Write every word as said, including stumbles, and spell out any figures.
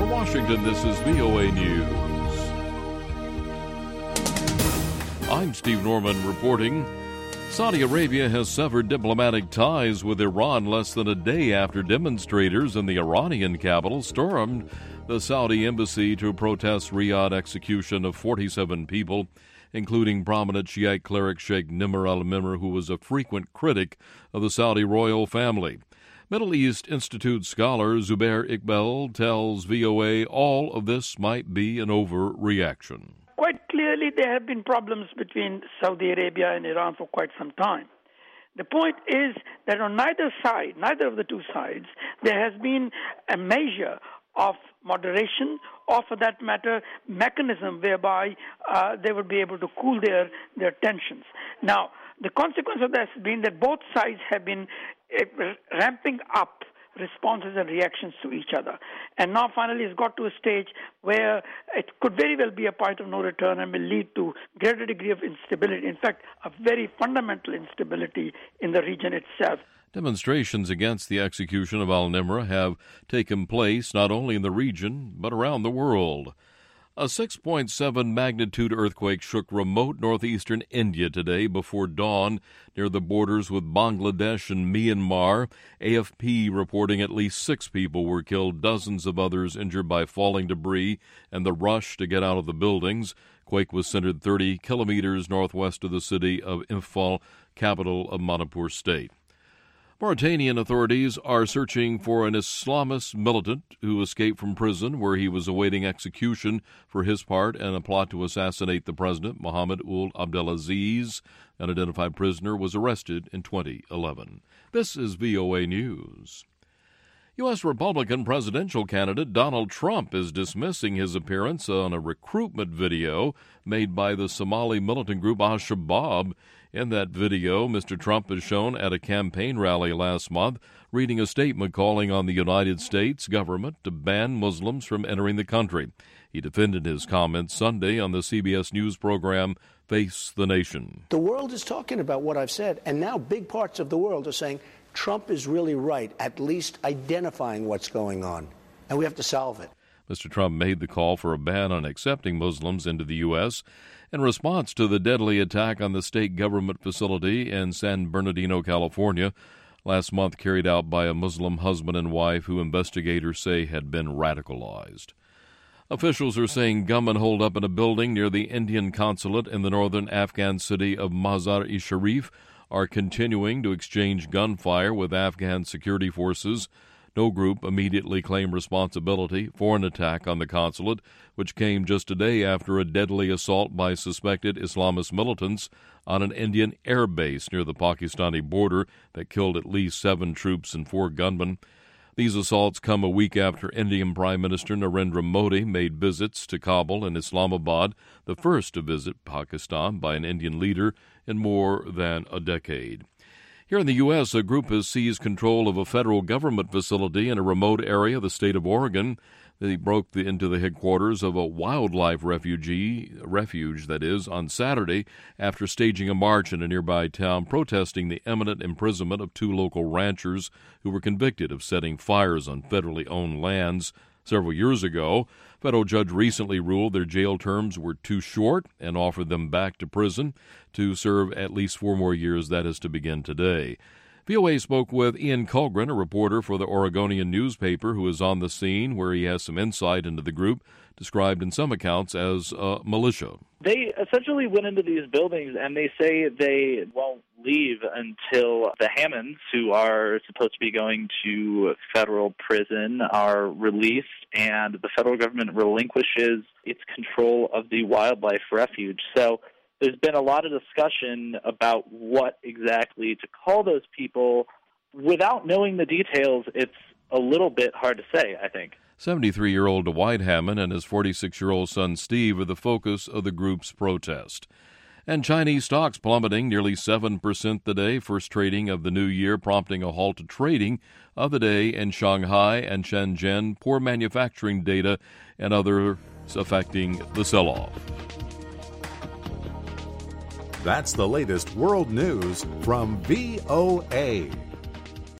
In Washington, this is V O A News. I'm Steve Norman reporting. Saudi Arabia has severed diplomatic ties with Iran less than a day after demonstrators in the Iranian capital stormed the Saudi embassy to protest Riyadh execution of forty-seven people, including prominent Shiite cleric Sheikh Nimr al-Nimr, who was a frequent critic of the Saudi royal family. Middle East Institute scholar Zubair Iqbal tells V O A all of this might be an overreaction. Quite clearly, there have been problems between Saudi Arabia and Iran for quite some time. The point is that on neither side, neither of the two sides, there has been a measure of moderation or, for that matter, mechanism whereby uh, they would be able to cool their, their tensions. Now, the consequence of that has been that both sides have been uh, ramping up responses and reactions to each other. And now finally it's got to a stage where it could very well be a point of no return and will lead to greater degree of instability. In fact, a very fundamental instability in the region itself. Demonstrations against the execution of al-Nimr have taken place not only in the region but around the world. A six point seven magnitude earthquake shook remote northeastern India today before dawn near the borders with Bangladesh and Myanmar. A F P reporting at least six people were killed, dozens of others injured by falling debris and the rush to get out of the buildings. Quake was centered thirty kilometers northwest of the city of Imphal, capital of Manipur State. Mauritanian authorities are searching for an Islamist militant who escaped from prison where he was awaiting execution for his part in a plot to assassinate the president, Mohamed Ould Abdelaziz. An identified prisoner was arrested in twenty eleven. This is V O A News. U S Republican presidential candidate Donald Trump is dismissing his appearance on a recruitment video made by the Somali militant group Al-Shabaab. In that video, Mister Trump is shown at a campaign rally last month reading a statement calling on the United States government to ban Muslims from entering the country. He defended his comments Sunday on the C B S News program Face the Nation. The world is talking about what I've said, and now big parts of the world are saying Trump is really right, at least identifying what's going on, and we have to solve it. Mister Trump made the call for a ban on accepting Muslims into the U S in response to the deadly attack on the state government facility in San Bernardino, California, last month carried out by a Muslim husband and wife who investigators say had been radicalized. Officials are saying gunmen holed up in a building near the Indian consulate in the northern Afghan city of Mazar-e-Sharif are continuing to exchange gunfire with Afghan security forces. No group immediately claimed responsibility for an attack on the consulate, which came just a day after a deadly assault by suspected Islamist militants on an Indian air base near the Pakistani border that killed at least seven troops and four gunmen. These assaults come a week after Indian Prime Minister Narendra Modi made visits to Kabul and Islamabad, the first to visit Pakistan by an Indian leader in more than a decade. Here in the U S, a group has seized control of a federal government facility in a remote area of the state of Oregon. They broke the, into the headquarters of a wildlife refugee refuge, that is, on Saturday after staging a march in a nearby town protesting the imminent imprisonment of two local ranchers who were convicted of setting fires on federally owned lands several years ago. A federal judge recently ruled their jail terms were too short and offered them back to prison to serve at least four more years. That is to begin today. V O A spoke with Ian Colgren, a reporter for the Oregonian newspaper, who is on the scene, where he has some insight into the group, described in some accounts as a militia. They essentially went into these buildings, and they say they won't leave until the Hammonds, who are supposed to be going to federal prison, are released, and the federal government relinquishes its control of the wildlife refuge. So there's been a lot of discussion about what exactly to call those people. Without knowing the details, it's a little bit hard to say, I think. seventy-three-year-old Dwight Hammond and his forty-six-year-old son Steve are the focus of the group's protest. And Chinese stocks plummeting nearly seven percent today, first trading of the new year, prompting a halt to trading of the day in Shanghai and Shenzhen, poor manufacturing data and others affecting the sell-off. That's the latest world news from V O A.